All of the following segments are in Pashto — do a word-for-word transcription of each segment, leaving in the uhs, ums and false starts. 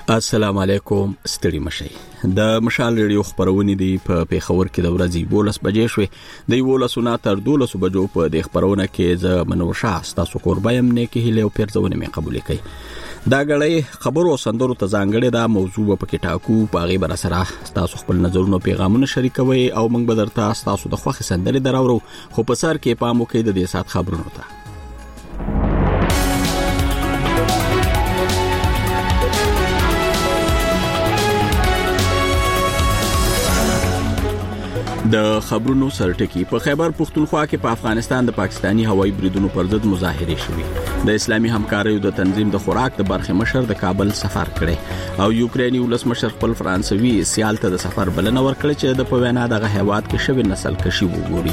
السلام علیکم، ستړي مشي. د مشال ریډیو خبرونه دی په پیښور کې د ورځې دولس بجې شوې. د یولسو تر دولس بجو په د خبرونه کې ز منور شاه تاسو قربایم نه کې هله او پیرځونه مې قبول کړي. دا غړې خبرو سندرو ته ځانګړې دا موضوع په کې ټاکو په غي بر سره تاسو خپل نظرونه پیغامونه شریکوي او موږ به درته تاسو د خوخي سندرې دراورو خو په سر کې پامو کې د دې سات خبرونه ته د خبرونو سرټکی. په خیبر پختونخوا کې په افغانستان د پاکستانی هوایي بریدونو پر ضد مظاهره شوې. د اسلامي همکاریو د تنظیم د خوراک د برخه مشر د کابل سفر کړي او یوکرینی ولسمشر خپل فرانسوي سیال ته د سفر بلنه ورکړه چې د پوینا دغه هیواد کې شوی نسل کشي وګوري.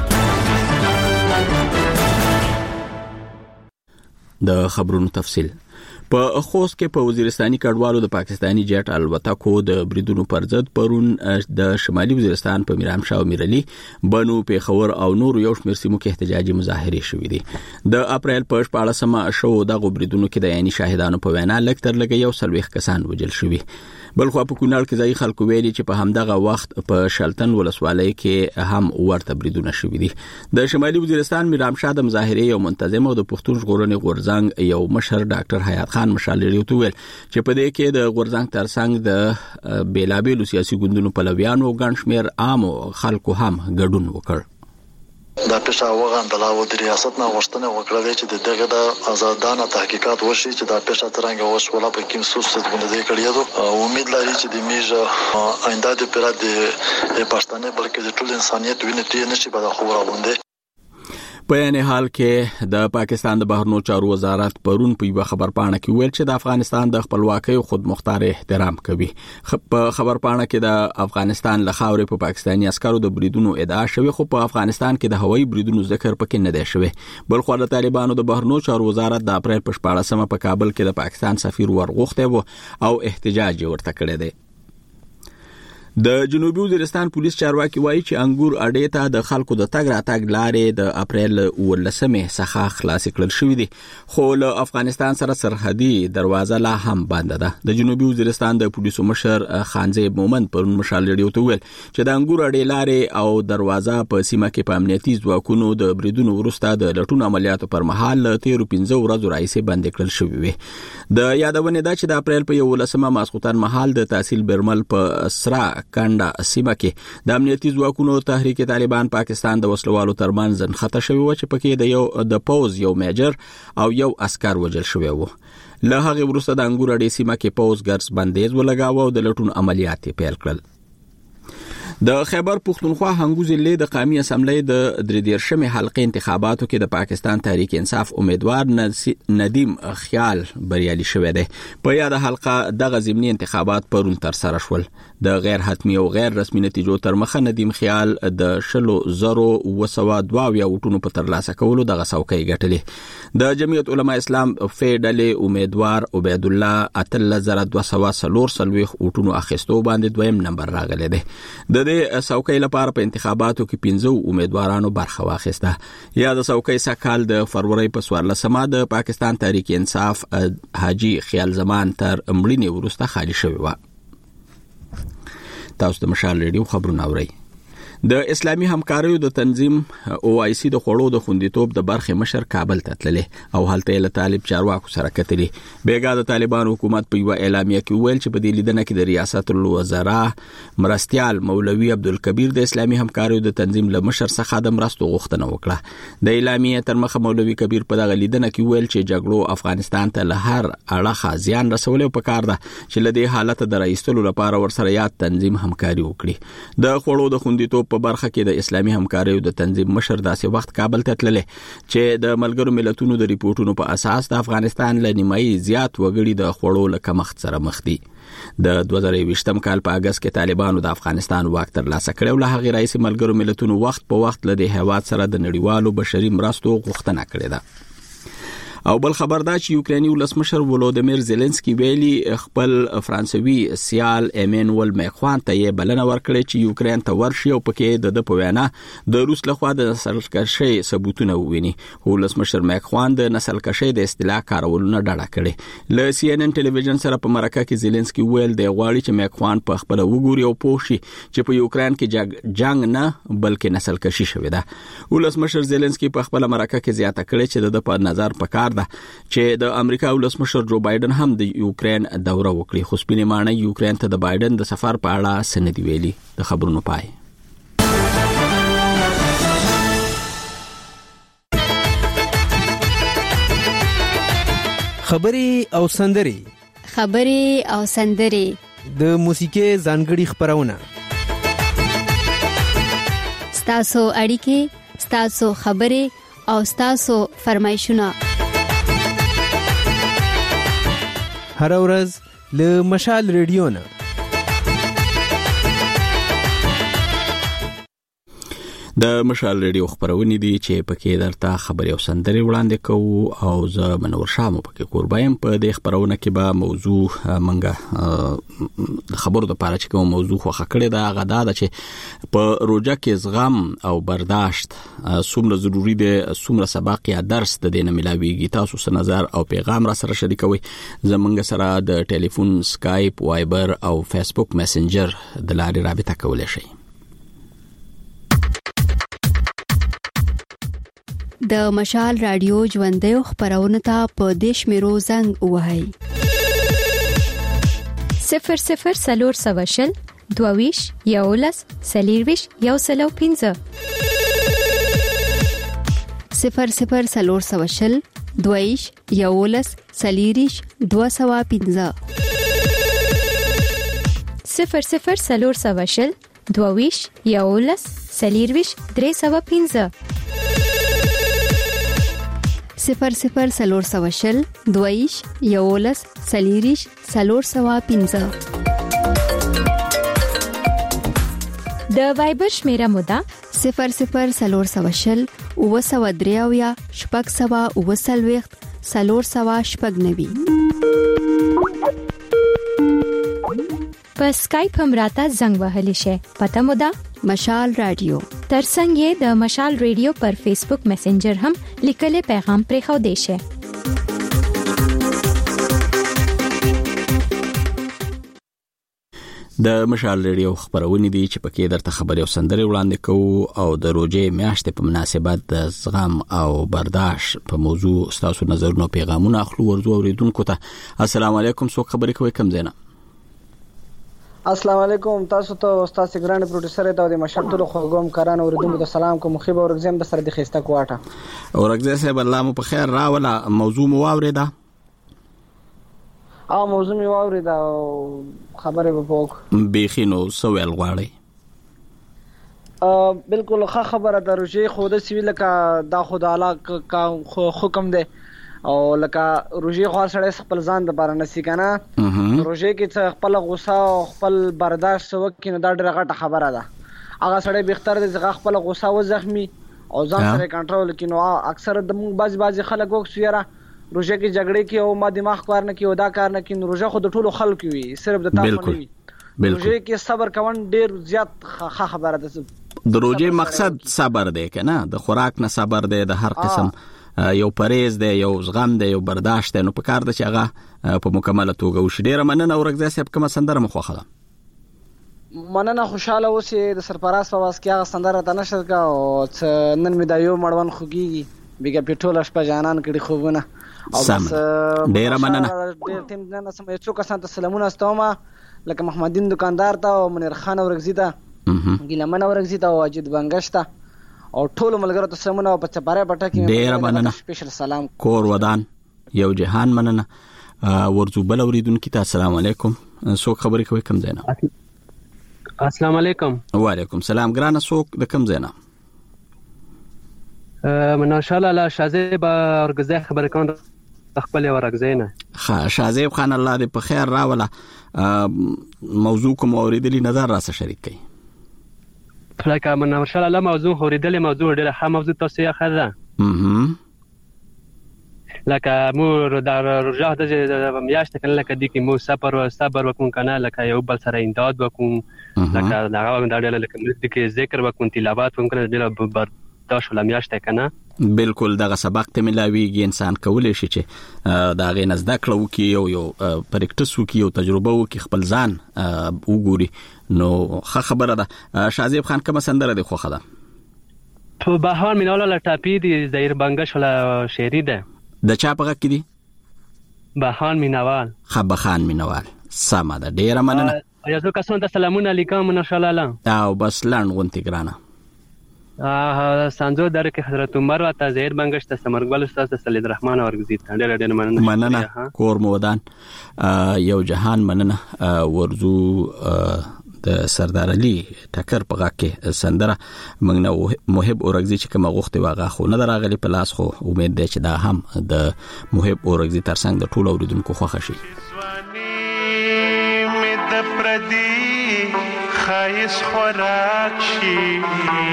د خبرونو تفصیل. په خوست کې په وزیرستاني کډوالو د پاکستانی جټ الوتکو د بریدونو پر ضد پرون د شمالي وزیرستان په میرامشاه او میرعلي بنو پیښور او نور یو شمېر سیمو کې احتجاجي مظاهره شوې دي. د اپریل په شپاړسمه شو د بریدونو کې د عیني شاهدانو په وینا لکتر لګي یو سلويخ کسان وجل شوي. بلخو په کونړ کې ځای خلکو ویلي چې په همدغه وخت په شلتن ولسوالۍ کې هم ورته بریدونه شوي دي. د شمالي وزیرستان میرامشاه د مظاهره یو منتظم او د پښتون ژغورنې غورځنګ یو مشر ډاکټر حیات خان مشال لري ویل چې په دې کې د غورځنګ ترڅنګ د بیلابیلو سیاسي ګوندونو پلویانو ګڼ شمېر عام خلکو هم ګډون وکړ. دا پېښه وغندله او د ریاست نه غوښتنه وکړه چې دغه د آزادانه تحقیقات وشي چې دا پېښه څنګه وشوله په کوم څه څه باندې کړی او امید لري چې د میژه آینده د پیراد د پښتنې بلکې د ټول انسانيت ویني ته نشي به خبره وندي. په یعنی حال کې د پاکستان د بهرنیو چارو وزارت پرون په یو خبرپاڼه کې ویل چې د افغانستان د خپلواکۍ او خودمختار احترام کوي. په خبرپاڼه کې د افغانستان له خاورې په پاکستاني عسکرو د بریدونو ادعا شوی خو په افغانستان کې د هوایي بریدونو ذکر پکې نه دی شوی. بلخو د طالبانو د بهرنیو چارو وزارت د اپریل په شپاړسمه په کابل کې د پاکستان سفیر ورغوښته وو او احتجاج ورته کړی دی. د جنوبي وزیرستان پولیس چارواکي وایي چې انګور اډې ته د خلکو د تګ راتګ لارې د اپریل ولسمه څخه خلاص کړل شوې دي خو له افغانستان سره سرحدي دروازه لا هم بنده ده. د جنوبي وزیرستان د پولیسو مشر خانزیب مومن پرون مشال لري ته ویل چې د انګور اډې لارې او دروازه په سیمه کې په امنیتي ځواکونو د بریدونو وروسته د لټون عملیاتو پر مهال له تیر پنځه ورځې راځي بند کړل شوې وي. د یادونه ده چې د اپریل په یولسمه ماسخوتن مهال د تحصیل برمل په سرا کانډا سیمه کې د امنیتي ځواکونو تحریک طالبان پاکستان د وسلوالو ترمنځ ځنخته شوی و چې پکې د یو د پوز یو میجر او یو عسكر وجل شوی و. له هغه وروسته د انګور اډې سیمه کې پوز ګرځ بندیز ولګاوه او د لټون عملیات پیل کړل. د خیبر پختونخوا هنګو ضلع د قومي اسمبلی د دریدیرشمه حلقې انتخاباتو کې د پاکستان تحریک انصاف امیدوار ندیم خیال بریالي شوی دی. په یاد حلقه دغه ضمني انتخابات پرون تر سره شول. د غیر حتمی او غیر رسمي نتیجو تر مخه ندیم خیال د شلو زرو وسوا دواویا وټونو په ترلاسه کولو دغه څوکۍ ګټلې. د جمعیت علما اسلام فیډل امیدوار عبید الله اتل زر دوسوا سلور سلويخ وټونو اخیستو باندې دویم نمبر راغلی دی. د د څوکۍ لپاره په انتخاباتو کې پنځه امیدوارانو برخه واخیسته. یا د څوکۍ سکهال د فروری په څوارلسمه د پاکستان تحریک انصاف حاجی خیال زمان تر امړینې وروسته خالی شوی و. تاسو د مشال ریډیو خبرونه اورئ. د اسلامي همکاریو د تنظیم او آی سی د خړو د خوندیتوب د برخه مشر کابل ته تللې او هلته له طالب چارواکو سره کتلې. بیګا د طالبانو حکومت په یو اعلامیه کې ویل چې په دې لیدنه کې د ریاست الوزرا مرستيال مولوی عبدالکبیر د اسلامي همکاریو د تنظیم له مشر څخه د مرستو غوښتنه وکړه. د اعلامیه تر مخه مولوی کبیر په دغه لیدنه کې ویل چې جګړو افغانستان ته له هر اړخه زیان رسولو په کار ده چې له دې حالت د رئیسولو لپاره ورسره یاد تنظیم همکاري وکړي. د خړو د خوندیتوب په برخه کې د اسلامي همکاریو د تنظیم مشر داسې وخت کابل ته تللې چې د ملګرو ملتونو د ریپورتونو په اساس د افغانستان له نیمایي زیات وګړي د خړو له کمښت سره مخ دي. د دوه زره یوویشتم کال په اگست کې طالبانو د افغانستان واک ترلاسه کړ او له هغې رئیس ملګرو ملتونو وخت په وخت له دې هیواد سره د نړیوالو بشري مرستو غوښتنه کړې ده. او بل خبر دا چې یوکراني ولسمشر ولودیمیر زيلنسکي ویلي خپل فرانسوي سیال ایمانوئل ماکرون ته یې بلنه ورکړه چې یوکران ته ورشي او پکې د په وینا د روس لخوا د نسلکشي ثبوتونه وویني. ولسمشر ماکرون د نسلکشي د اصطلاح کارولونه ډاډه کړي. ل سی ان ان ټلویزیون سره په مرکه کې زيلنسکي ویل دی غواړي چې ماکرون په خپل وګوري او پوښي چې په یوکران کې جنگ نه بلکې نسلکشي شوې ده. ولسمشر زيلنسکي په خپل مرکه کې زیاته کړې چې د په نظر پکار ده چې د امریکا ولسمشر جو بایدن هم د یوکران دوره وکړي. خو سپینې معنی یوکران ته د بایدن د سفر په اړه سندې ویلي. د خبرونو پای. خبري او سندري خبري او سندري د موسیقي ځانګړي خبرونه ستاسو اړیکې ستاسو خبري او ستاسو فرمایشونه هر ورځ له مشال ریډیو نه. د مشال ریډیو خبرونه دي چې پکې درته خبري او سندري وړاندې کوو او زه منور شامو پکې قربایم. په دې خبرونه کې به موضوع منګه خبرو د پاره چې کوم موضوع خو خکړه دا غدا ده چې په روزه کې زغم او برداشت څومره ضروری دي، څومره سبق یا درس د دې نه ملاويږي. تاسو سره نظر او پیغام را سره شریکوي. زمونږ سره د ټلیفون، سکایپ، وایبر او فیسبوک میسنجر د لارې رابطه کولای شئ. د مشال رادیو ژوندۍ خبرونه ته په دیش میرو زنګ وهاي صفر صفر سلور سواشل دوویش یولس سلیرویش یو سلو پینزه صفر صفر سلور سواشل دوویش یولس سلیریش دو سوا پینزه صفر صفر سلور سواشل دوویش یولس سلیرویش درې سوا پینزه صفر صفر سلور سواشل دویش یولس سلیریش سلور سوا پینزه. د وایبر شمیره مودا صفر صفر سلور سواشل او سوا دریاویا شپږ سوا او سلويخت سلور سوا شپږ نوي. په سکایپ هم راته زنګ وهلی شي. پته مودا مشال رادیو. ترڅنګ یې د مشال رادیو پر فیسبوک میسنجر هم لیکلي پیغام پرې خو دی شي. د مشال رادیو خبرونه دي چې پکې درته خبري او سندري وړاندې کوو او د روزې میاشتې په مناسبت د زغم او برداشت په موضوع تاسو نظرونه او پیغامونه اخلو. ورزو اوریدونکو ته السلام علیکم. څوک خبري کوي کوم زینا؟ السلام علیکم. تاسو ته استاد ګران پروډوسر ته د مشرتلو خوګم کاران اوریدونکو ته سلام کوم. خو به ورغزم د سره د خسته کوټه اورګزه صاحب الله مو په خیر راولا. موضوع مو واوریدا؟ ا موضوع مو واوریدا خبره به پوک بخینو سوال غواړي. ا بالکل ښه خبره دروځي. خو د سیویل کا دا خدای کا حکم دی او لکه روزي خو سره خپل ځان د بار نسی کنه. روزي کې خپل غوسه او خپل برداشت وکړي نو دا ډېره غټه خبره ده. هغه سره بهتر دی چې خپل غوسه و زخمی او ځان سره کنټرول کړي. نو اکثر د موږ بعض بعض خلک وکړي روزه کې جګړې کې او ما دماغ کار نه کوي او دا کار نه کوي. روزه خو د ټولو خلکو وي، صرف د تاسو نه وي. روزه کې صبر کول ډېر زیات ښه خبره ده. د روزه مقصد صبر دی کنه، د خوراک نه صبر دی، د هر قسم یو پریز دی، یو زغم دی، یو برداشت دی. نو په کار د چې هغه په مکمله توګه وشي. ډېر مننه اورګزه صاحب. کومه سندره مخوخه ده؟ مننه. خوشاله اوسې. د سرپراز په واس کې هغه سندره ته نشر کا او نن مې دا یو مړون خوږي بیګه پټول شپه جانان کړي خوبونه او بس ډېر مننه. ډېر تیم نن سم یو څو کسان ته سلامونه استوما لکه محمدین دکاندار ته او منیر خان اورګزی ته ګیلمن اورګزی ته او اجید بنگشته او ټول ملګرو ته سمونه او په چپاره پټه کې ډېر مننه. سپیشل سلام کور ودان یو جهان مننه. ورزو بل اوریدونکو ته السلام علیکم. څوک خبرې کوي کوم ځای نه؟ السلام علیکم. وعلیکم السلام. ګرانه څوک د کوم ځای نه؟ مناشاله الله شازیب اورګزی خبرې کوم خپل ورګزینه. ښه شازیب خان الله دې په خیر راوله. موضوع کوم اوریدلی نظر را سره شریک کړئ. لکه مناشاله الله موضوع اوریدلی موضوع ډېره ښه موضوع تاسو یې خره. اها لکه مو در رجاء د میاشت کنه لکه دی کې مو صبر صبر وکون کنه لکه یو بل سره امداد وکون لکه دا د لکه د کې ذکر وکون تلاوت وکون کنه د برداشت ولا میاشت کنه بالکل دغه سبق ته ملاویږي انسان کولای شي چې دا غي نزد کړو کې یو یو پریکټس وکي او تجربه وکي خپل ځان وګوري نو ښه خبره ده. شازیب خان کوم سندره دی خو خدا په بهار میناله لټاپی دی زهیر بنگش ولا شعری ده د چا په کې دی بهان مینوال خبخان مینوال سما ده ډیره مننه یازو کسان د سلامونه علیکم ان شاء الله او بس لاند غونتی ګرانه اه سانجو در کې حضرت عمر او زهیر بنگش ته سمرګل استاد سلید الرحمن اورګزی ته ډیره ډیره مننه مننه کور مودان یو جهان مننه ورزو د سردار علي ټکر په غاکه سندره موږ نو محب اورګزی چې کوم غوښته واغه خو نه دراغلی په لاس خو امید ده چې دا هم د محب اورګزی ترڅنګ د ټولو اوریدونکو خوښ شي. می د پردي خایس خوراک شي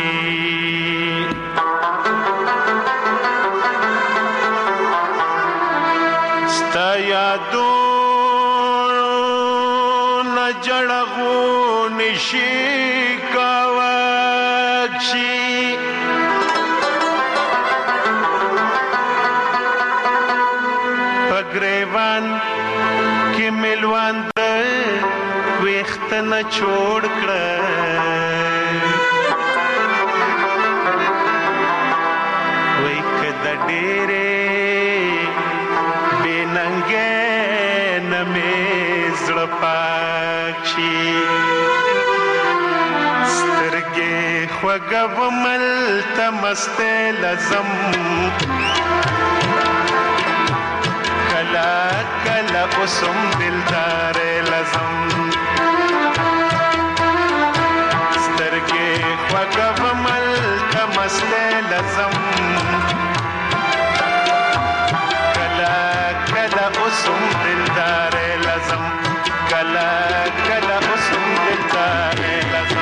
ستا یادو نه جړغو نشي کاوکشي پګریوان کې ملوان د وخت نه چھوڑ کړه وای کده ډېرې بننګې نمې زړه پاکشي سترګې خوږه مل تمسته لزم کلا کلا اوسم دلدار لزم سترګې خوږه مل تمسته لزم کلا کلا اوسم دلدار لزم کلا کلا اوسم دلدار لزم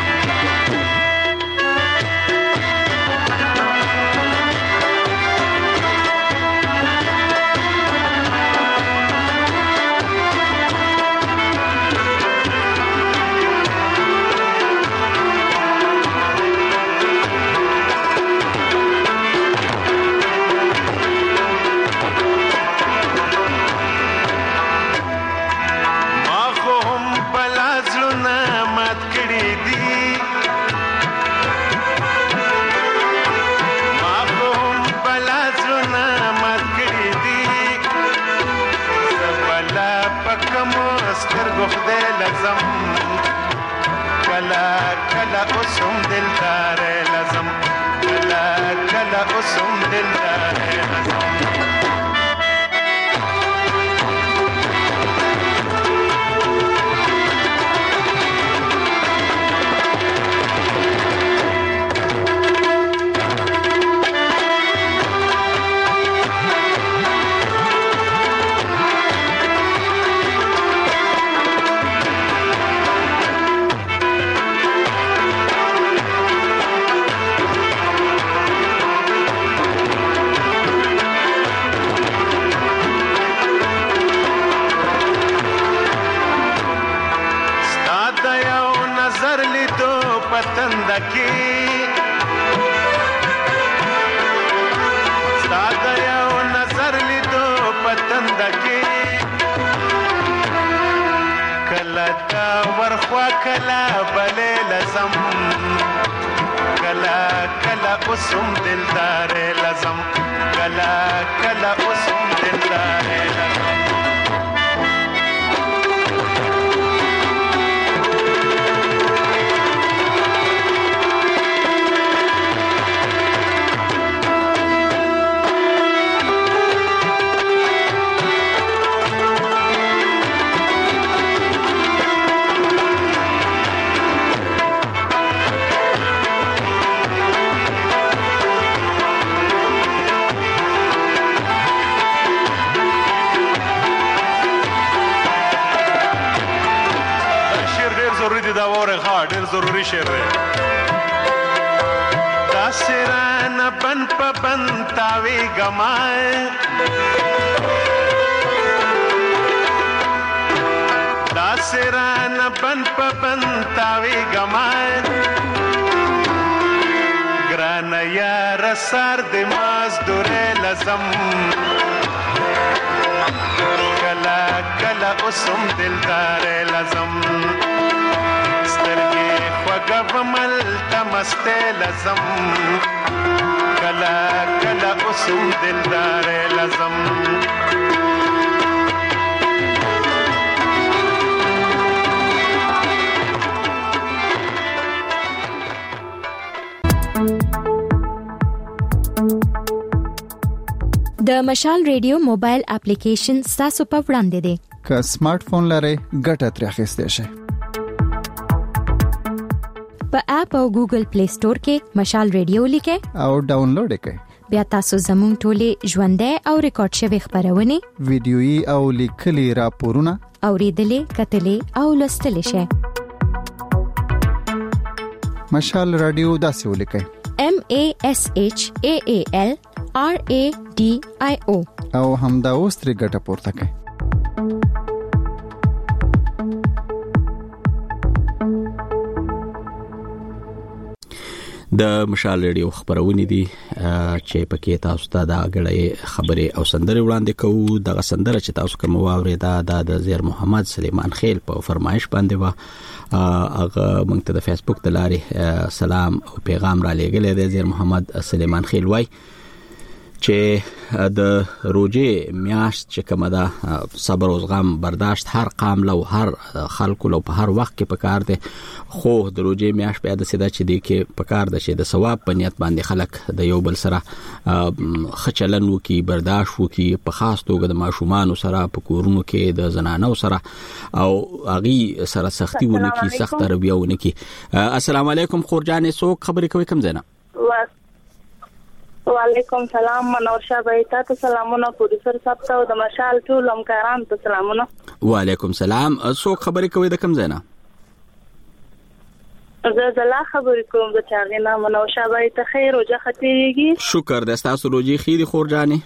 کلا کلا اوسم دلدار لازم کلا کلا اوسم دلدار لازم کلا بلے لزم کلا کلا اوسم دلدار لزم کلا کلا اوسم دلدار لزم ضروري شعر دی داسران بن په بن تاوی گمای داسران بن په بن تاوی گمای ګران یار سر د مزدور لازم کلا کلا اوسم دلدار لازم سترګې خوږه مل تمسته لازم کلا کلا اوسم دلدار لازم د مشال ریډیو موبایل اپلیکیشن تاسو په وړاندې دی که سمارټ فون لرئ ګټه ترې اخیستی شئ په اپ او ګوګل پلی سٹور کې مشال ریډیو لیکئ او ډاونلوډ یې کړئ بیا تاسو زموږ ټولې ژوندۍ او ریکارډ شوی خبرونه ویډیويي او لیکلي راپورونه اوریدلې کتلې او لوستلې شئ مشال رادیو داسې ولیکئ M A S H A A L R A D I O او همدا اوس ترې ګټه پورته کړئ د مشال ریډیو خبرونه دي چې پکې تاسو ته دا غړې خبرې او سندره وړاندې کوو دغه سندره چې تاسو کوم واورېدا د زیر محمد سلیمان خیل په فرمایش باندې و هغه موږ ته د فیسبوک د لارې سلام او پیغام را لېږلی دی زیر محمد سلیمان خیل وای چې د روزه میاشت چې کومه ده صبر او زغم برداشت هر قام له هر خلکو له په هر وخت کې پکار دي خو د روزه میاشت په اده سده چې دی کې پکار ده چې د ثواب په نیت باندې خلک د یو بل سره خچلن وکي برداشت وکي په خاص توګه د ماشومان سره په کورونو کې د زنانو سره او اغي سره سختي ونکي سخت رویه ونکي السلام علیکم خورجان څوک خبرې کوي کوم ځای نه وعلیکم سلام منور شاه بای تاسو سلامونه پروفیسور صاحب ته د مشال ټول همکاران ته سلامونه وعلیکم سلام څوک خبرې کوي د کوم ځای نه زه زلا خبرې کوم د چارغینا منور شاه بای ته خیر او جه ختیږي شکر د تاسو روزي خېری خورجانې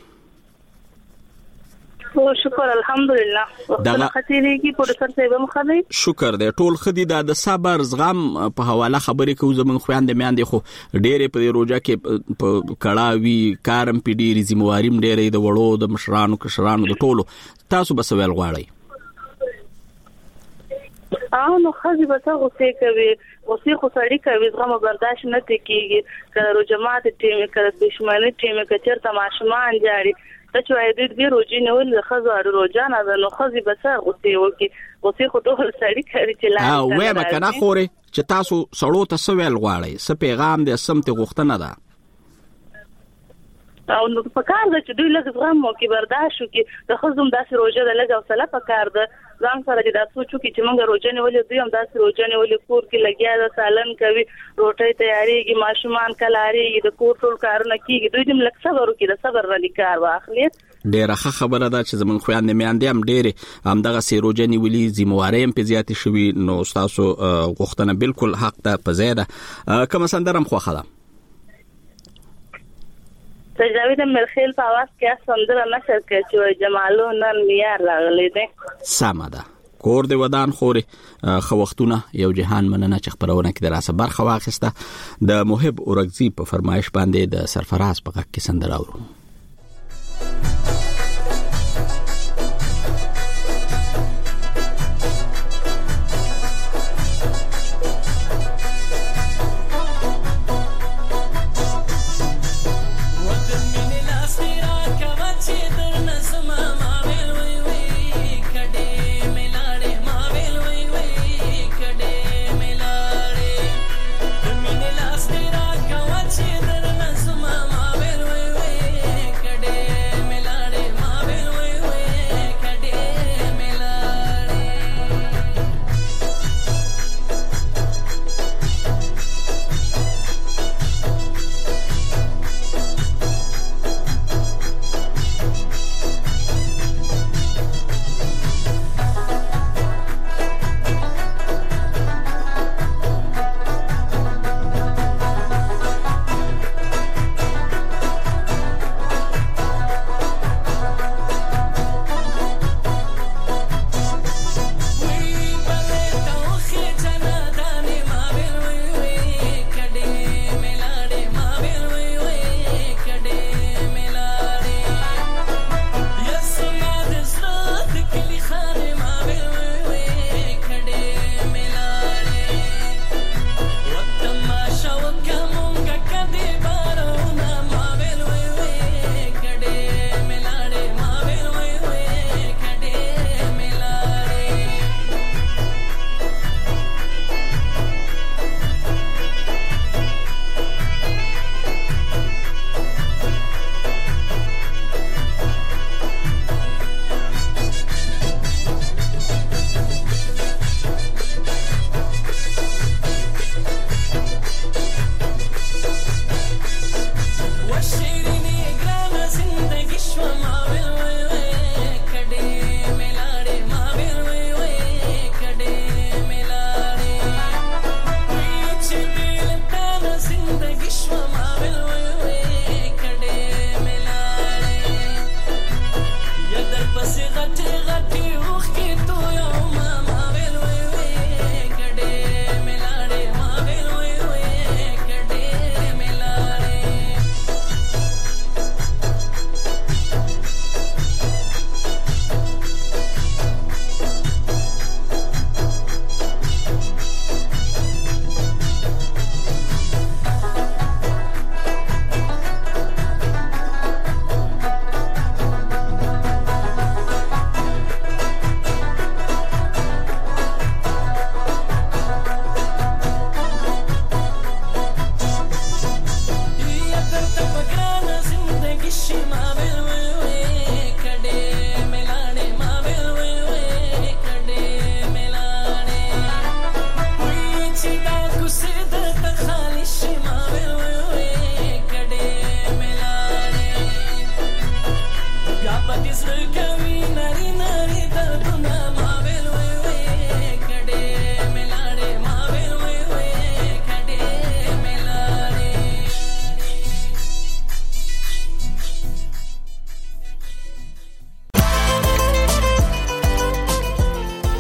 او شکر الحمدلله وخت ختیږي پروفیسور صاحب مخدي شکر دې ټول خدي د صبر زغم په حواله خبرې کوو زمون خويندې میاندې خو ډېرې په روزه کې کړهوي کارم پی ډېرې ذمہواریم ډېرې د وړو د مشرانو کشرانو د ټولو تاسو بس ویل غواړئ او نو خزي به تاسو څه کوي او څه خو سړی کوي زغم برداشت نه کوي کله جماعت ټیم کله دښمنی ټیم کچر تماشمان جاری ته چې وایي د روزي نه ول خزر روزانه نو خزي به تاسو څه وکي او څه خو ټول سړی کوي چې لا او وې مکنه خوري چې تاسو سړو ته څه ویل غواړئ څه پیغام دې سمت غوښتنه ده او نو په کار ده چې دوی لږ زغم وکړي برداشت وکړي د خزم داسې روزه د لږ حوصله په کار ده ځان سره چې دا سوچ وکړي چې موږ روزه نیولې دوی هم داسې روزه نیولې کور کې لګیا ده سالن کوي روټۍ تیاریږي ماشومان کلاریږي د کور ټول کارونه کیږي دوی دې لږ صبر وکړي د صبر باندې کار واخلي ډیره ښه خبره ده چې زمون خويندې میاندې هم ډېرې هم دغه سی روزه نیولې ذمہواري هم په زیاتې شوي نو تاسو غوښتنه بالکل حق ده په زیاده کوم سندرم خوخه ده تجاوید مرخیل په आवाज کې سندره نشر کوي چې جمالو نن میار راغلی دی سماده کور دی ودان خوري خو وختونه یو جهان مننه چې خبرونه کې دراسه برخه واخسته د محب اورګزی په فرمایش باندې د سرفراز په غږ کې سندره اورو Mine las tira kawachi dar nasma ma vel wei wei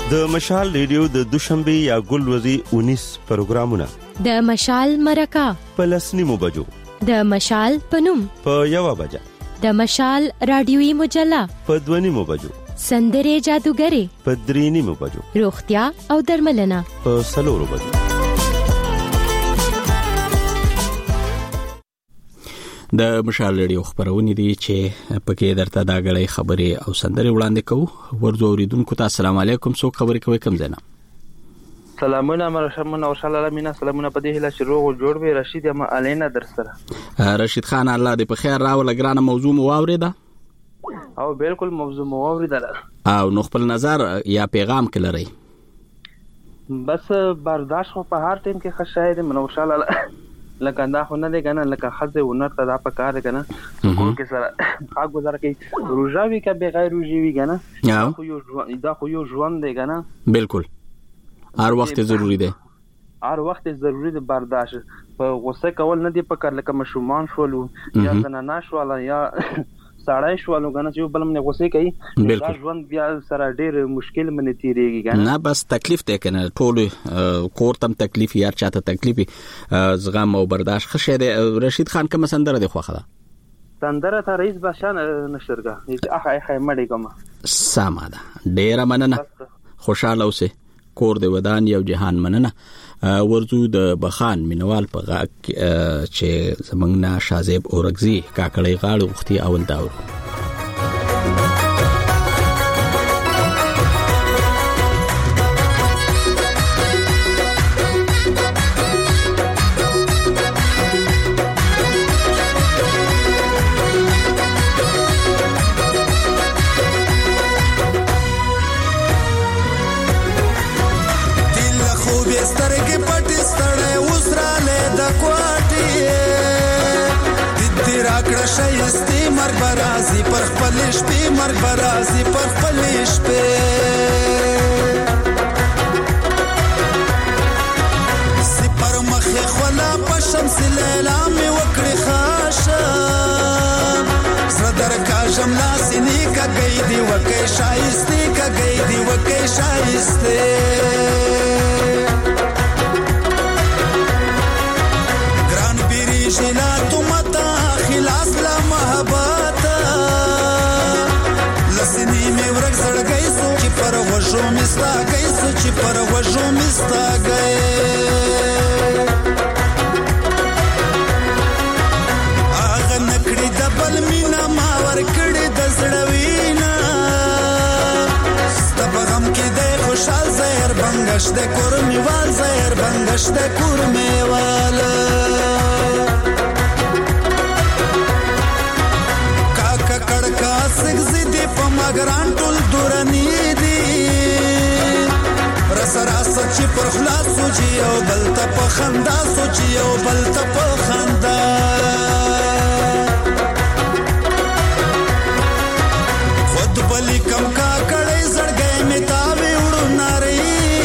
د مشال ریډیو د دوشنبه یا ګلوري انیس پروګرامونه د مشال مرکه په لسنیمو بجو د مشال پنوم په یو بجه د مشال رادیوي مجله په دونیمو بجو سندره جادوګری په درینیمو بجو روغتیا او درملنه په سلورو بجو. د مشال ریډیو خبرونه دي چې پکې درته دا غړې خبرې او سندرې وړاندې کوو. ورځو اوریدونکو ته السلام علیکم. څوک خبرې کوي کوم ځای نه؟ سلامونه مرحبا او شاله مینا سلامونه په دې هله چې روغ جوړ وي. رشید یم الینا در سره. رشید خان الله دې په خیر راول. ګرانه موضوع مو واوریده؟ او بالکل موضوع مو واوریده. او نو خپل نظر یا پیغام کلري؟ بس برداشت خو په هر ټیم کې خشاید منو شاله لکه دا خو نه دی کنه لکه خزه ونر ته دا په کار کنه کوم کې سره ښه گزار کوي روزاوي کا بغیر روزي کنه خو یو دا خو یو ژوند دی کنه. بالکل هر وخت ضروری دی هر وخت ضروری دی برداشت په غوسه کول نه دی په کار لکه مشومان شولو یا زنانه شواله یا ساړای شوالو کنه چې بل من غوسه کوي دا ژوند بیا سره ډېر مشکل منی تیریږي کنه. نه بس تکلیف ته کنه ټول کور تم تکلیف یار چاته تکلیف زغم او برداشت خشه دی. رشید خان کوم سندره دی خوخه ده؟ سندره ته رئیس باشان نشرګه چې اخ اخ مړی کوم ساما ده. ډېر مننه. خوشاله اوسه. کور دی ودان یو جهان مننه. ورزو د بخان مینوال په غاک چې زمنګ نه شازیب اورګزی کاکړی غاړه وختي اول داور. شایسته مرګ برازي پر خپل شپې مرګ برازي پر خپل شپې سپر مخه خلا په شمس لیلا می وکړي خاشه زدر کا جملا سینې کا گئی دی وکي شایسته کا گئی دی وکي شایسته ګران بیری جنا تمتا خلاص لا محبت لسنی می ورک زړګي سو چې پر وژو مستا گئی سو چې پر وژو مستا گئی اغه نکړي دبل مینا ما ور کړي د زړوینا ستبغم کې د خوشال زهر بنگش د کور میوال زهر بنگش د کور میوال سگزی دی پا مگران ټول دورانی دی رس راس چی پر خلاص سوچی او بلتا پا خندا سوچی او بلتا پا خندا خود بلی کم کا کڑی زڑگئی می تاوی اڑو ناری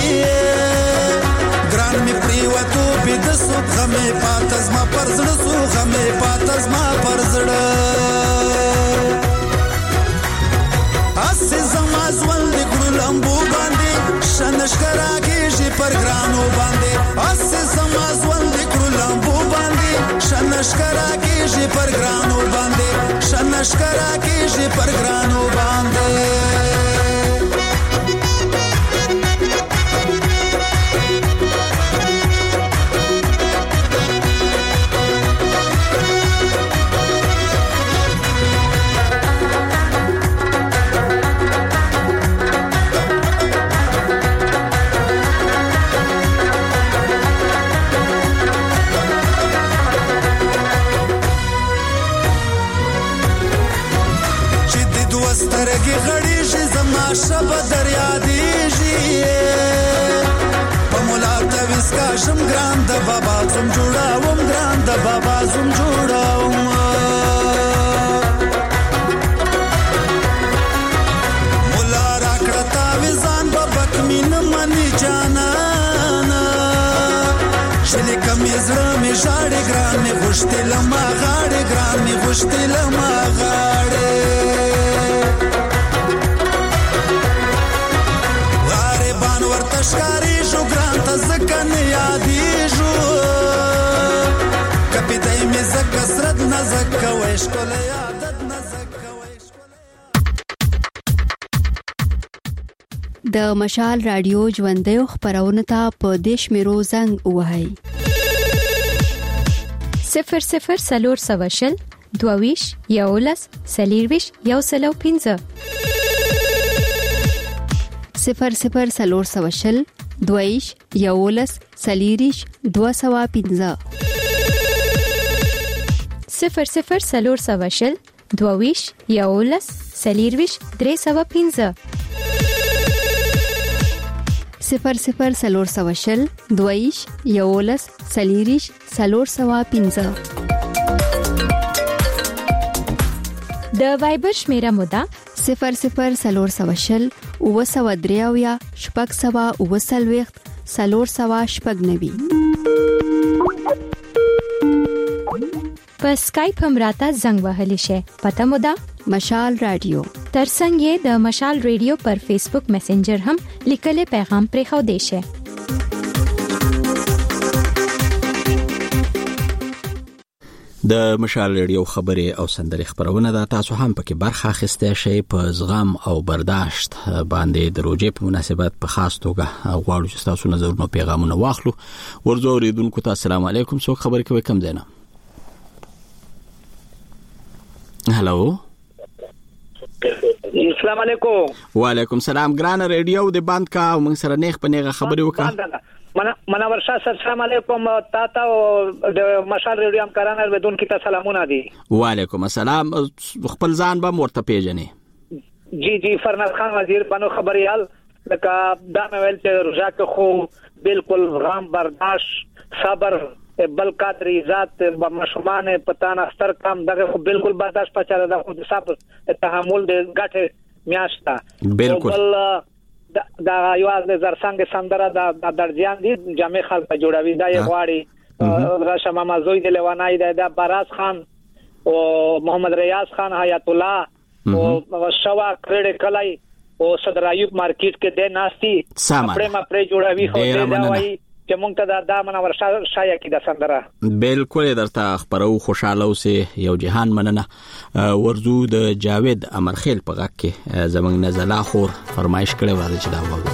گران می پریواتو بید سو غمی پاتز ما پرزڑ سو غمی پاتز ما پرزڑ اسه زما ځوان د ګړو لمبو باندې شنشکرا کېږي پر ګرانو باندې اسه زما ځوان د ګړو لمبو باندې شنشکرا کېږي پر ګرانو باندې شنشکرا کېږي پر ګرانو باندې سترګې غړېږي زما شبه دریا دیږي په مولا ته وسکا شم ګران د بابا زم جوړاوم ګران د بابا زم جوړاوم مولا راکړه تا وزان بابک مين منی جانانا شلې کمې زړه مې ژاړې ګران مې غوښتې لما غاړې ګران مې غوښتې لما غاړې ښکاری شو ګران ته ځکه نه یادېږو کپیتای مې زه کسرت نه زکه وای ښکلی عادت نه زکه وای د مشال رادیو ژوندیو خپرونه ته په دې شمیرو زنګ ووهئ صفر صفر سلور سوشل دوویش یولس سلیرویش یو سلو پینزه صفر صفر سلور سوشل دویش یولس سلیریش دو سوا پینزه صفر صفر سلور سوشل دوویش یولس سلیرویش درې سوا پینزه صفر صفر سلور سوشل دویش یولس سلیریش سلور سوا پینزه د وایبر شمیره مودا صفر صفر سلور سوشل او سوا دریاویا شپږ سوا او سلويخت سلور سوا شپږ نوي په اسکایپ هم راته زنګ وهلی شي پته مودا مشال رادیو ترڅنګ د مشال رادیو پر فیسبوک میسنجر هم لیکل پیغام پرې خو دی شي د مشال رادیو خبري او سندري خبرونه دا تاسو هم پکې برخه اخیسته شي په زغم او برداشت باندې د روزې په مناسبت په خاص توګه غواړو چې تاسو نظرونه پیغامونه واخلو ورزو اوریدونکو ته السلام علیکم څوک خبرې کوي کم زینا هالو السلام علیکم وعلیکم السلام ګران رادیو د باند کا موږ سره نیخ په نیغه خبرې وکړه منور شاه السلام علیکم تاسو د مشال رادیو همکارانو بدون کی سلامونه دي وعلیکم السلام خپل ځان به مرته پیژنې جی جی فرناز خان وزیر بنو خبريال لکه دا ویل چې روزا کې خو بالکل غام برداشت صبر بل قدر ذات مشمان پتان اختر کام دغه خو بالکل برداشت پچاله د خود صبر تحمل د غټه میاشتا بالکل دا یو از زرسنگ سندره دا درجان دي جامع خلک جوړوي دا یې غواړي راشه ماما زوی د لوانای دا براز خان او محمد ریاض خان حیات الله او شوا کړه کلای او صدر ایوب مارکیټ کې د ناشتي خپل ما پرې جوړوي خو دا وایي چې مونږ ته دا د منور شایع کې د سندره بالکل درته خبرو خوشاله اوسه یو جهان مننه ورزو د جاوید امرخیل په غږ کې زمنګ نزلا خور فرمایش کړي وایي چې دا وایي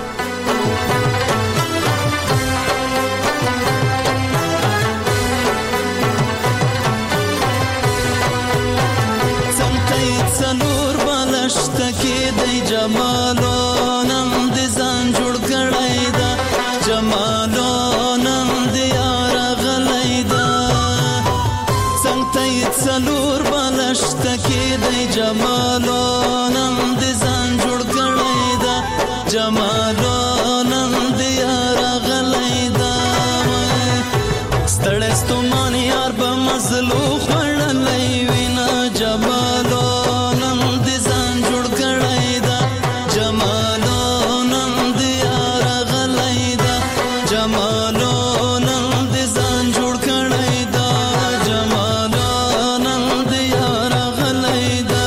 څنګه څنور بالشت کې د جمالو نن د ځان جوړ کړای دا جمالو نن د یار غلای دا څنګه څنور بالشت کې د جمالو نن د ځان جوړ کړای دا جمالو نن د یار غلای دا ستړې ستومان یار په مزلو خړلې وینا جمالو نن د ځان جوړ کړای دا جمالو نن د یار غلای دا جمالو نن د ځان جوړ کړای دا جمالو نن د یار غلای دا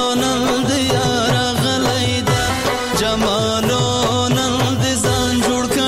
جمالو نن د ځان جوړ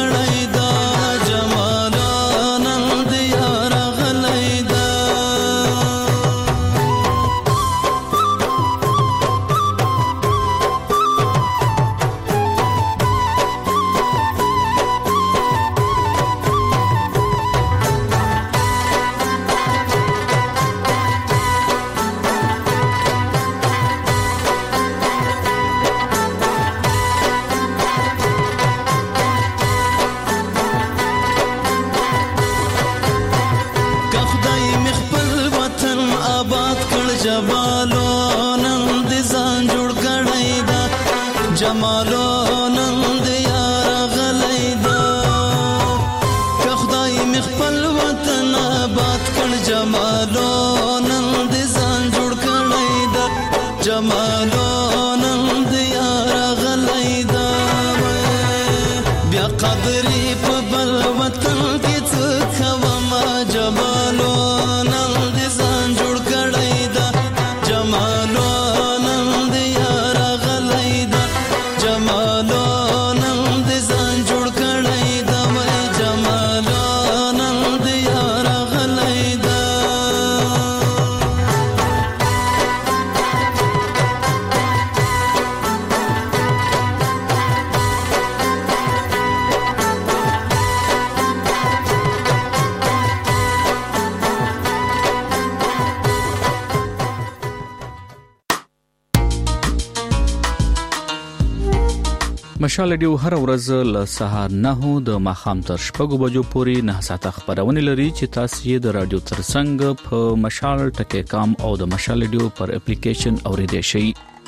جمالو نن د ځان جوړ کړی دا جمالو نن د یار غلی دا که خدای مې خپل وطن آباد کړ جمالو نن د ځان جوړ کړی دا جمالو نن د یار غلی دا بیا قدرې په بل وطن کې څه کوم جمالو نن د ځان جوړ کړی دا جمالو نن د یار غلی دا جمالو نن د ځان جوړ کړی دا وای جمالو نن د یار غلی دا مشال ډیو هر ورځ له سهار نه د ماخام تر شپږو بجو پورې نه ساعته خبرونه لري چې تاسو یې د رادیو ترڅنګ په مشال ټکی کام او د مشال ډیو پر اپلیکیشن اوریدئ شئ.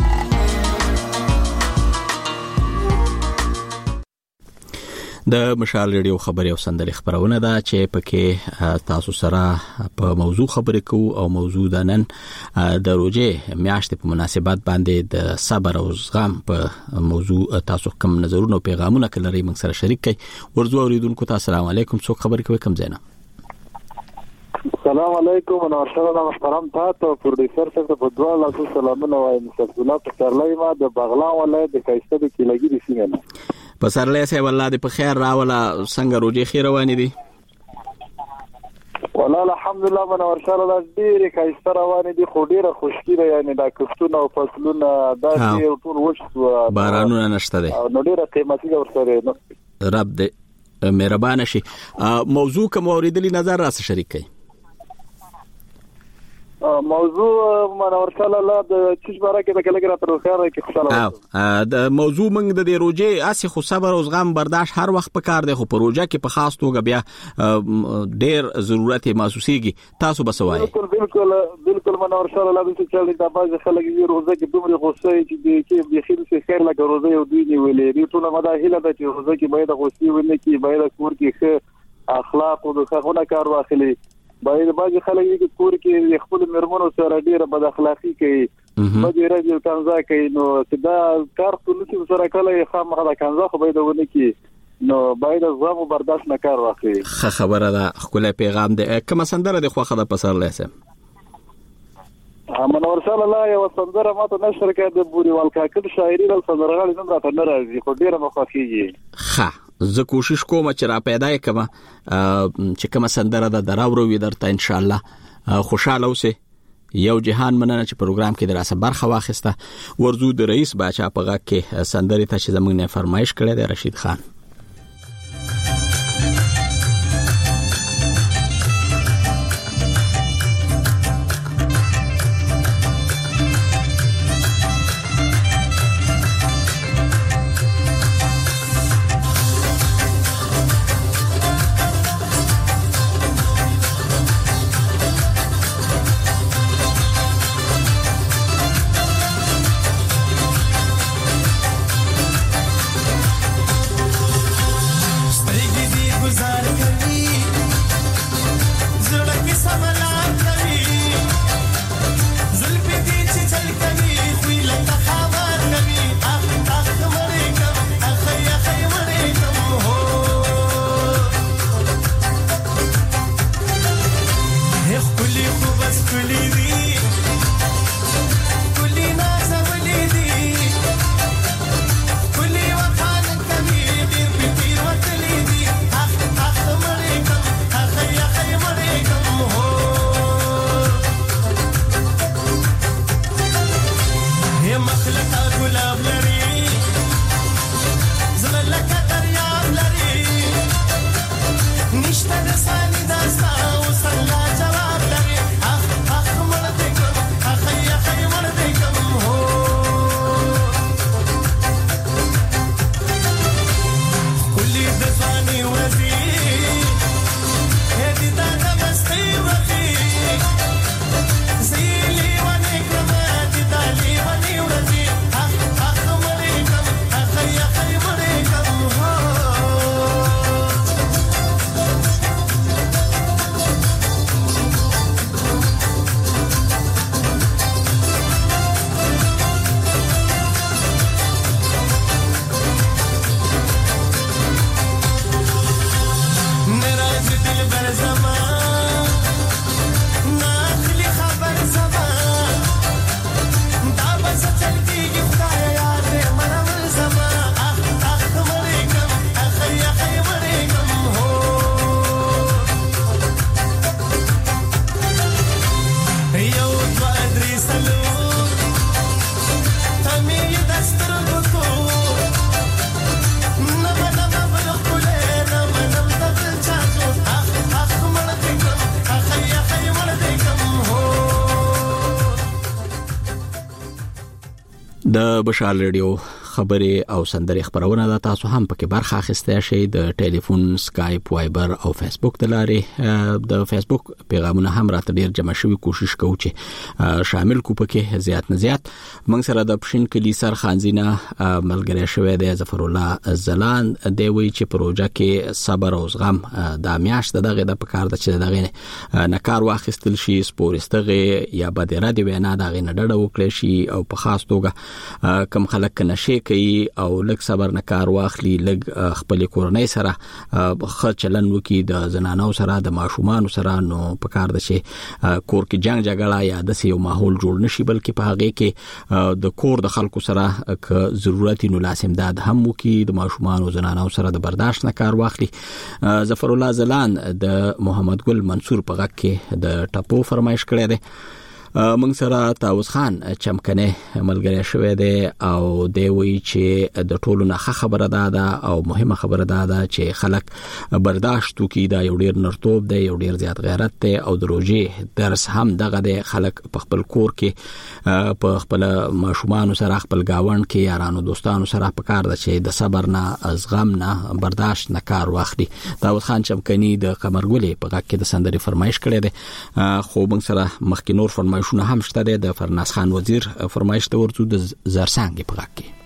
د مشال ریډیو خبري او سندري خبرونه ده چې پکې تاسو سره په موضوع خبرې کوو او موضوع د نن د روزه میاشتې په مناسبت باندې د صبر او زغم په موضوع تاسو کوم نظرونه او پیغامونه کلري موږ سره شریک کړئ. ورځو اوریدونکو تاسو السلام علیکم. څوک خبرې کوي کوم ځای نه؟ السلام علیکم و نورشاه محترم تاسو پروډوسر څخه په دوا لاسو سلامونه وایم. مستقبلا په سرلای ما د بغلان ولایت د کایسته د کلیګي د سیمه نه په سرلای سه والله د په خیر راولا څنګه روزي خیر روانې دي؟ والله الحمدلله من ورشاله د ډیره کایسته روانې دي خو ډیره خوشکی ده یعنی دا کفتونه او فصلونه دا ټول وښت بارانونه نشته دي نو ډیره قیمتي ورسره رب دې مهربان شي. موضوع کوم اوریدلی نظر راس شریک کړئ. موضوع منورشاله لا د چش بارکه د کلګرا تر خیره کې خوشاله او د موضوع موږ د روزه اسی خو صبر او زغم برداشت هر وخت پکار دی خو په روزه کې په خاص توګه بیا ډیر ضرورت محسوسيږي. تاسو بسوای بالکل بالکل بالکل منورشاله لا د چې د باز خلک یې روزه کې دومره غوسه چې د کې د خیر څخه خیر لګ روزه یو دوی نیولې دي ټول مدا هله د روزه کې باید غوسه ونه کې باید کور کې اخلاق او د ښه کار واخلي. باید باز خلک یې کور کې خپل مرمنو سره ډیره بد اخلاقی کوي باید راځي کنځا کوي نو دا کار ټول چې سره کله خامخا دا کنځا خو باید ونه کې نو باید زغم او برداشت نه کار واخلي. ښه خبره ده. خپل پیغام ده کوم سندره د خوخه د پسر لاسه منورشاله لا یو سندره ماته نشر کړه د بوري والکاکد شاعري د سندرغالي نن راته نه راځي خو ډیره مخافيږي. ښه زه کوشش کوم چې را پیدا کړم چې کوم سندره د دراورو وي درته ان شاء الله خوشاله اوسه. یو جهان مننه چې پروګرام کې دراسه برخه واخیسته. ورزو د رئیس باچا په غږ کې سندري ته چې زموږ نه فرمایش کړی دی رشید خان. د بشال رادیو خبري او سندري خبرونه د تاسو هم پکې برخه اخیسته شي د ټلیفون سکایپ وایبر او فیسبوک د لارې د فیسبوک پیغامونه هم راته ډیر جمع شوي کوشش کوو چې شامل کو پکې زیات نه زیات موږ سره د پښین کلی سر خانزینه ملګری شوی دی ظفر الله زلان دی وی چې پروژه کې صبر او زغم د میاشت دغه د پکار د چې دغه نکار واخیستل شي سپورستغه یا بدره دی وینا دغه نه ډډه وکړي شي او په خاص توګه کم خلک نشي کوي او لږ صبر نه کار واخلي لږ خپل کورنۍ سره خ چلن وکي د زنانو سره د ماشومان سره نو په کار د شي کور کې جنگ جګړه یا د سیو ماحول جوړ نشي بلکې په هغه کې د کور د خلکو سره ک ضرورت نو لازم داد هم وکي د ماشومان او زنانو سره د برداشت نه کار واخلي ظفر الله زلان د محمد ګل منصور په غږ کې د ټاپو فرمایش کړی دی موږ سره تاوس خان چمکنه ملګری شوی دی او دی وی چې د ټولو نه خبره ده او مهمه خبره ده چې خلک برداشت وکړي دا یو ډیر نرتوب دی یو ډیر زیات غیرت دی او د روزي درس هم دغه دی خلک په خپل کور کې په خپل ماشومان سره خپل گاوند کې یارانو دوستانو سره په کار ده چې د صبر نه زغم نه برداشت نه کار واخلي تاوس خان چمکني د قمرګلې په غږ کې د سندري فرمایش کړی دی خو موږ سره مخکې نور فرمایش شونه هم شته د فرناس خان وزیر فرمایش ته ورته د زرسنګ په غږ کې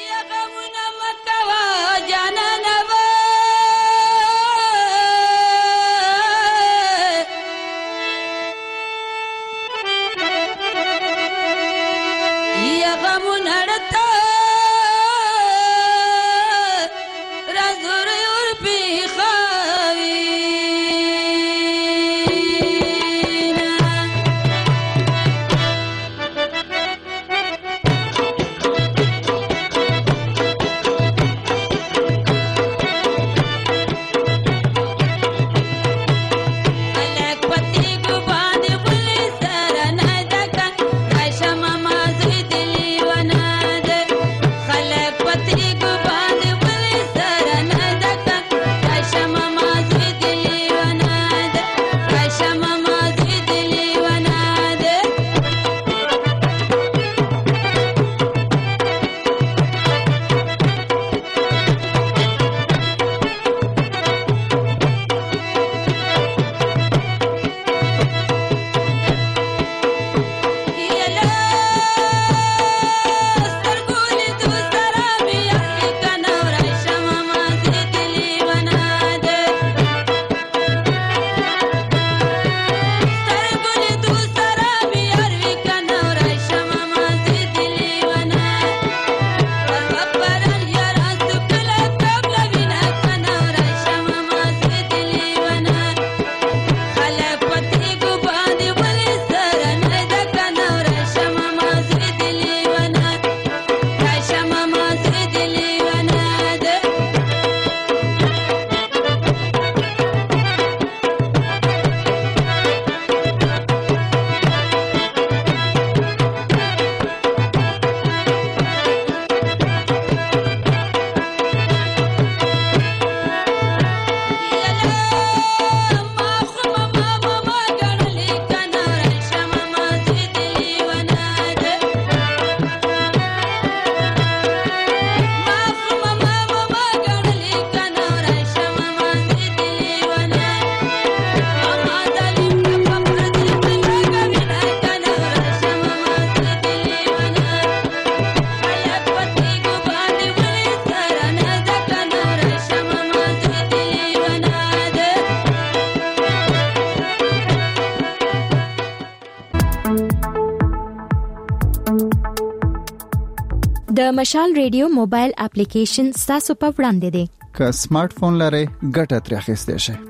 د مشال ریډیو موبایل اپلیکیشن تاسو په وړاندې دی که سمارټ فون لرئ ګټه ترې اخیستئ شئ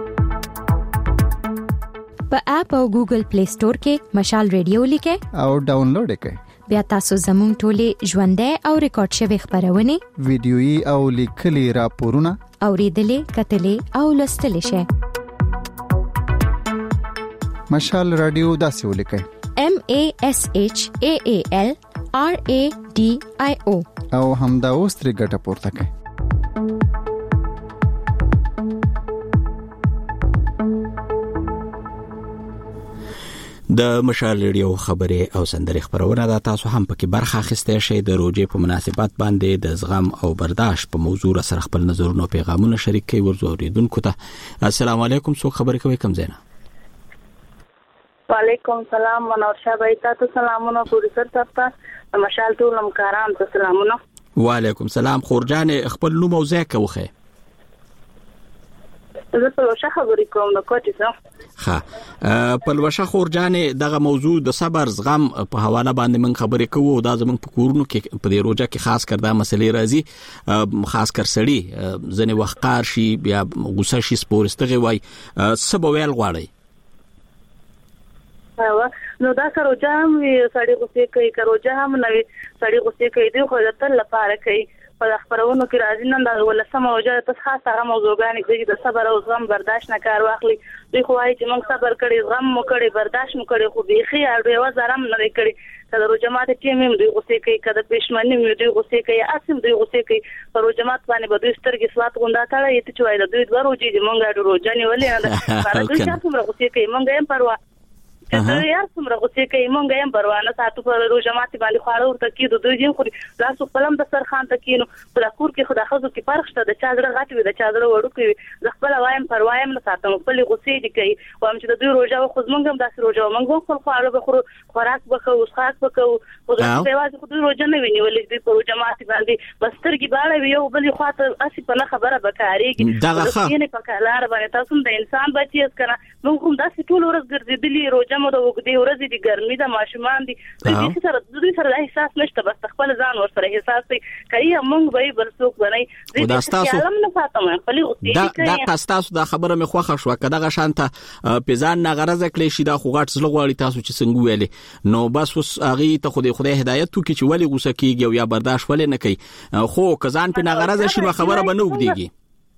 په اپ او ګوګل پلی سٹور کې مشال ریډیو لیکئ او ډاونلوډ یې کړئ بیا تاسو زموږ ټولې ژوندۍ او ریکارډ شوی خبرونه ویډیويي او لیکلي راپورونه اوریدلې کتلې او لوستلې شئ مشال رادیو داسې ولیکئ M A S H A A L R A D I O او همدا اوس ترې ګټه پورته کړئ د مشال ریډیو خبري او سندري خبرونه دا تاسو هم پکې برخه اخیستئ شئ د روزې په مناسبت باندې د زغم او برداشت په موضوع سره خپل نظرونه او پیغامونه شریک کوي ورزو اوریدونکو ته السلام علیکم څو خبرې کوي کوم زینا وعلیکم السلام منور شاه تاسو سلامونه پوری سر تاسو مشال ټول همکاران ته سلامونه وعلیکم السلام خورجان خپل نوم او ځای کوخه زه په لوشه خبرې کوم نو کوټی څه ها په لوشه خورجانې دغه موضوع د صبر زغم په حواله باندې من خبرې کوو او دا زمونږ په کورونو کې په دې روزه کې خاص کر دا مسلې راځي خاص کر سړی ځنې وقار شي بیا غوسه شي سپورستغه وای سبا ویل غواړي نو دا روزه هم سړی غوسه کوي روزه هم نوي سړی غوسه کوي دی خو د تل لپاره کوي په خبرونو کې راځي نن دا ولسمه وجه ته خاصه هغه موضوعګانی چې د صبر او زغم برداشت نه کار واخلي دوی خو وايي چې موږ صبر کړی زغم مو کړی برداشت مو کړی خو بيخي اړ یو زرم نه کړی کله رو جماعت ټیم هم دوی غوسه کوي کله پښمنۍ هم دوی غوسه کوي اسیم دوی غوسه کوي پر جماعت باندې به دوی سترګې سوات غونډه تاړه یته چې وایي دوی دوه روزي چې موږ اډو روزنی ولې نه ده پر دوی چې څومره غوسه کوي موږ هم پروا چې یار څومره غوسه کوي مونږ هم پروانه ساتو پر روزه ماته باندې خاله ورته کیدو دوی جن خو لاس خپلم د سر خان ته کینو پر کور کې خدا خزو کې فرق شته د چا زړه غټ وي د چا زړه وړو کوي خپل وایم پروایم نه ساتم خپل غوسه دي کوي وایم چې د دوی روزه خو مونږ هم داسې روزه مونږ خپل خاله به خورو خوراک به خو خوراک به خو خو د پیوازه خو دوی روزه نه ویني ولې دوی پر روزه ماته باندې بسترګي باړې وي او بلې خاطر اسی په خبره بکاريږي دغه یې په کلار باندې تاسو د انسان بچی اس کنه موږ هم داسې ټول ورځ ګرځېدلی روزه مو د وګړي ورځ دي ګرمي د ماشومان دي دوی سره دوی سره احساس نشته بس خپل ځان ور سره احساس کوي کوي موږ به بل څوک بنئ دا تاسو نه فاطمه خپل دا دا تاسو دا خبره مې خوښه شو کداغه شانته پیزان نه غرض کړی شي دا خو غټ زړه غواړي تاسو چې څنګه ویلې نو بس اوس هغه ته خدای خدای هدایت تو کې چې ولی غوسه کیږي او یا برداشت ولې نه کوي خو کزان په نه غرض شي نو خبره به نه وګديږي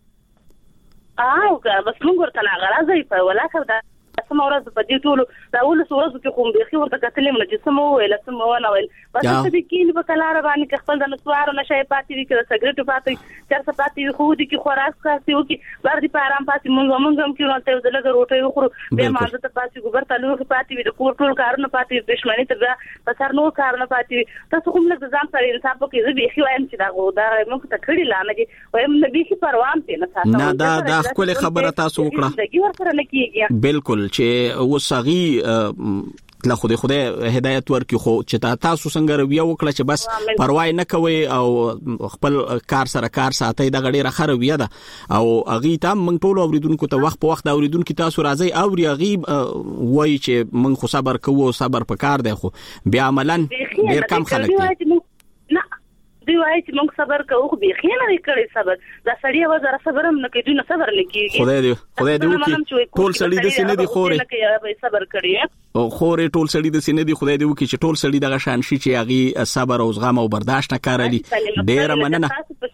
او بس موږ ورته نه غرض په ولا خو سم ورځ په دې ټولو دا ول څورځ کې کوم بيخي ورته کتلې مله چې سم ویل سم ونه ویل بس دې کې په کلار باندې خپل د نسوار نشه پاتې وی کړه سګریټ پاتې چرته پاتې خو دې کې خوراک خاصي وکي بار دې په آرام پاتې مونږ مونږ هم کې راته د لګ روټي خورو به مازه ته پاتې ګبر تلو کې پاتې وی د کور ټول کارونه پاتې پښمنۍ ته په سر نو کارونه پاتې تاسو کوم لږ ځان سره انصاف وکړي زه بيخي وایم چې دا غو دا موږ ته کړی لانه کې وایم نه بيخي پروان ته نه ساتم نه دا دا خپل خبره تاسو وکړه دګي ورسره نه کیږي بالکل چې وسغي له خدای خدای هدایت ورکړي خو چې تاسو څنګه رویه وکړه چې بس پروا نه کوي او خپل کار سره کار ساتي د غړي خرویه ده او اغي تام من ټول اوریدونکو ته وخت په وخت اوریدونکو تاسو راځي او ریغي وای چې من خو صبر کوو صبر په کار دی خو بیا عملاً ډیر کم خلک دي دی وای چې موږ صبر کوو خو به خینه کړی صبر دا سړی و زره صبر هم نه کوي نه صبر لکېږي خدای دې خدای دې وکي ټول سړی د سینې دی خوري صبر کړی او خوري ټول سړی د سینې دی خدای دې وکي چې ټول سړی دغه شان شي چې هغه صبر او زغم او برداشت نه کارلی ډیر مننه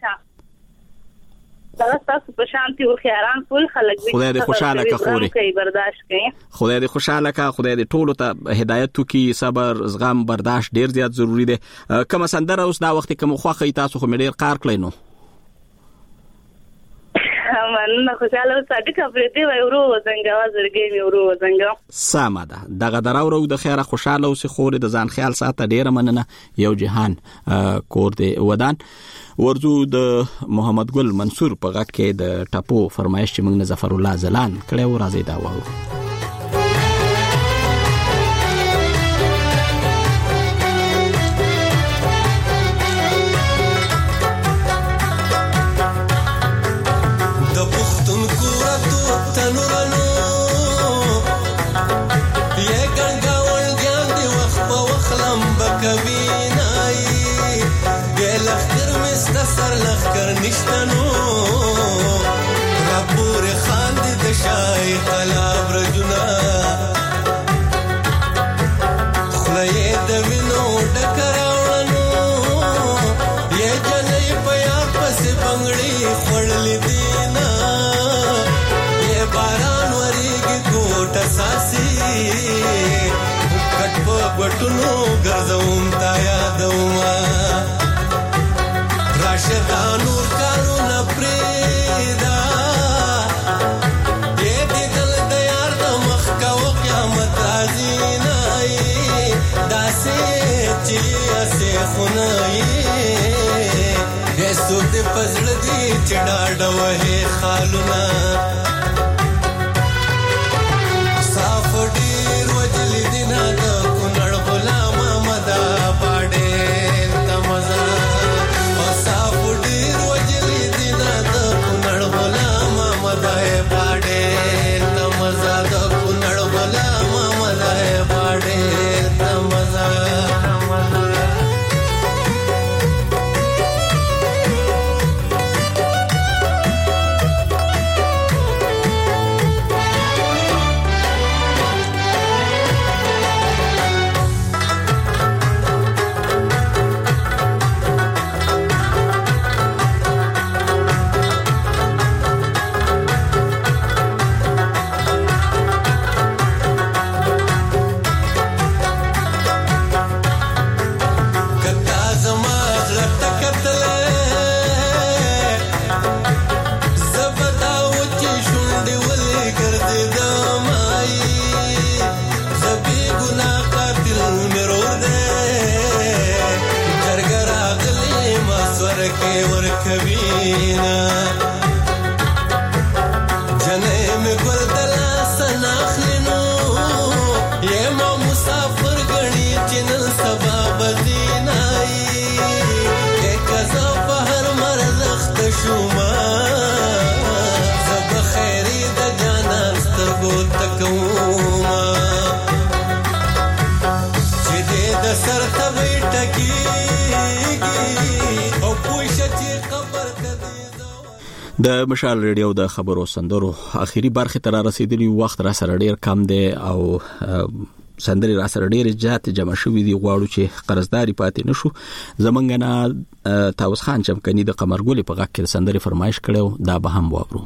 دا تاسو په شانتي او خیران ټول خلک دي خدای دې خوشاله کا خوري کوي برداشت کوي خدای دې خوشاله کا خدای دې ټول ته هدایت تو کی صبر زغم برداشت ډیر زیات ضروری دي کوم سندره اوس دا وخت کوم خوخه تاسو خو مې ډیر کار کړی نو مننه خوشاله صادق افریدي وای ورو وزنګ وازرګي مې ورو وزنګ ساده ده دغه دراورو د خیره خوشاله اوس خوري د ځان خیال ساته ډیر مننه یو جهان کور دې ودان ورزو د محمد ګل منصور په غږ کې د ټاپو فرمایش چې موږ ظفر الله زلان کړه و راځي دا وو نشتنو راپور خاند د شای قلاب رجنا خلای د وینو ډکراونو یې جنې پیا پس بنگړي خړلې دینا یې باران وریږي کوټه ساسي کټ په بټونو ګرځوم تا یادوما راشدانو کارونه پریدا دې دې دل د یار د مخ کا قیامت ازینا داسې چې اسې خنایي هیڅوک دې پزړ دي چې ډاډه وهې خالونه صاف ډیر وجلی دینا د کونړ غلام مدا باډې تمزا او صاف ډیر وجلی دینا د کونړ غلام مدا باډې تمزا د کونړ غلام مدا باډې تمزا د مشال ریډیو د خبرو سندرو اخیری برخه تر رسیدلی وخت را سره ډیر کم دی او سندري را سره ډیر جات جمع شوې دي غواړو چې قرضداري پاتې نشو زمونږ نه تاوس خان چمکني د قمرګولي په غږ کې سندري فرمایش کړو دا به هم واورو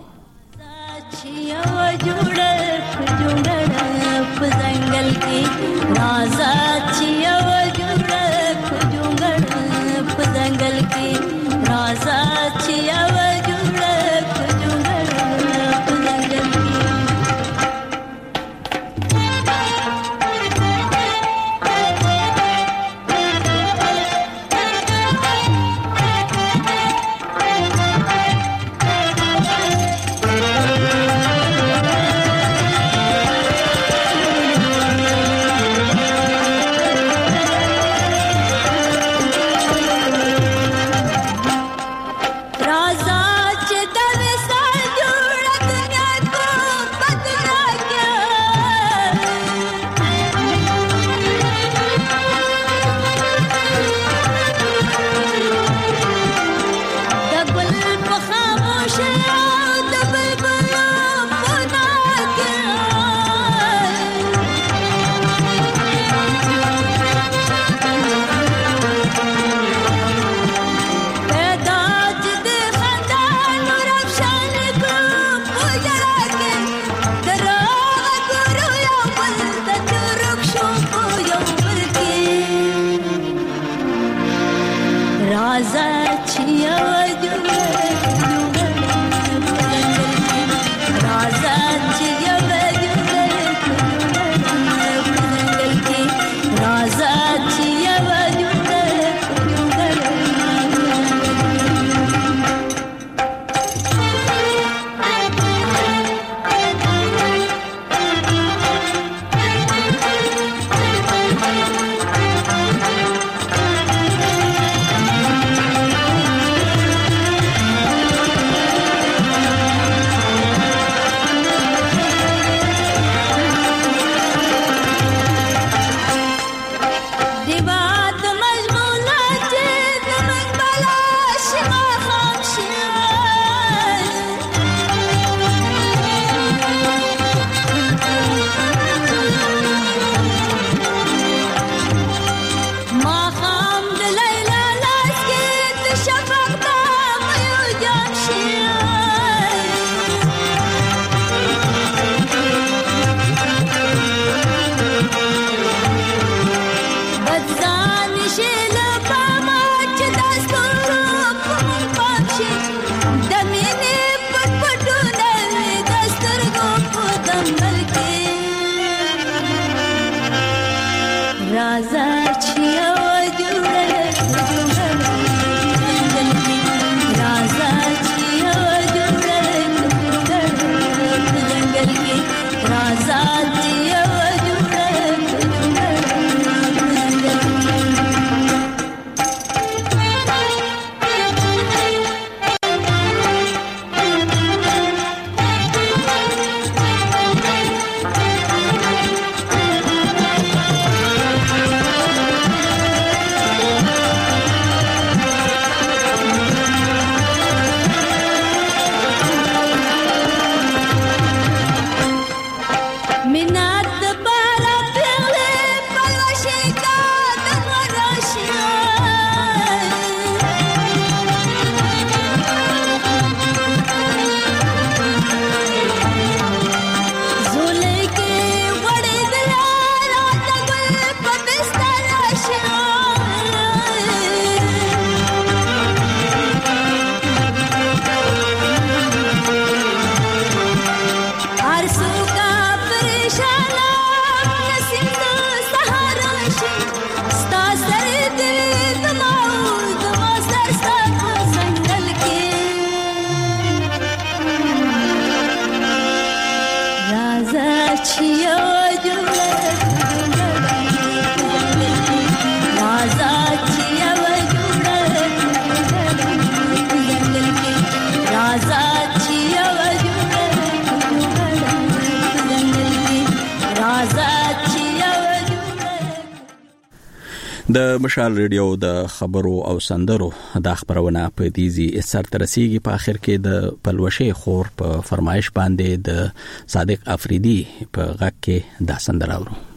د مشال ریډیو د خبرو او سندرو د خبرونه په دیزي سر ترسيږي په اخر کې د پلوشه خور په فرمایش باندې د صادق افریدي په غږ کې د سندراورو.